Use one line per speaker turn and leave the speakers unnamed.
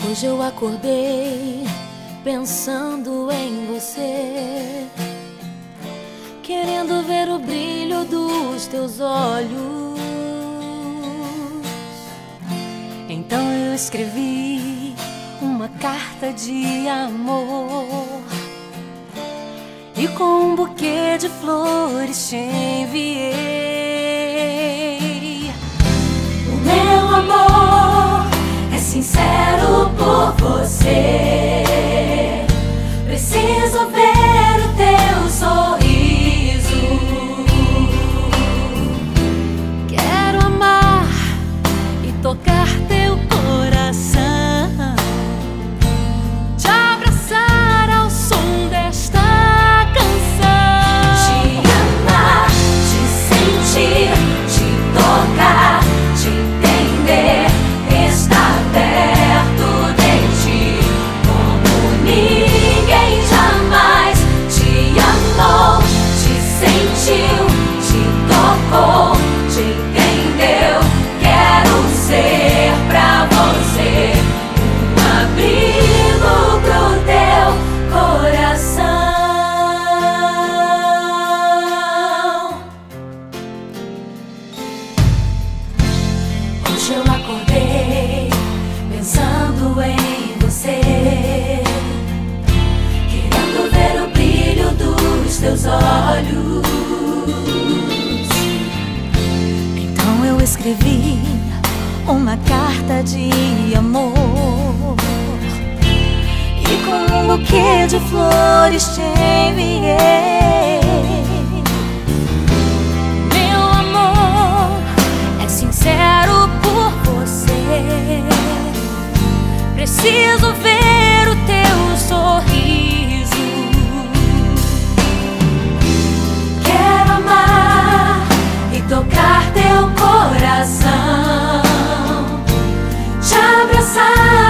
Hoje eu acordei pensando em você, querendo ver o brilho dos teus olhos. Então eu escrevi uma carta de amor e com um buquê de flores te enviei. O meu amor é sincero por você. Preciso ver o teu sorriso. Quero amar e tocar teu coração, te abraçar ao som desta canção. Te amar, te sentir, te tocar, te entender, estar perto de ti como ninguém jamais te amou, te sentiu, te tocou, te entendeu. Quero ser pra você um abrigo pro teu coração. Hoje eu acordei pensando em você, querendo ver o brilho dos teus olhos. Então eu escrevi uma carta de amor e com um buquê de flores te enviei. Meu amor é sincero por você. Preciso ver o teu sorriso. Quero amar e tocar teu coração, te abraçar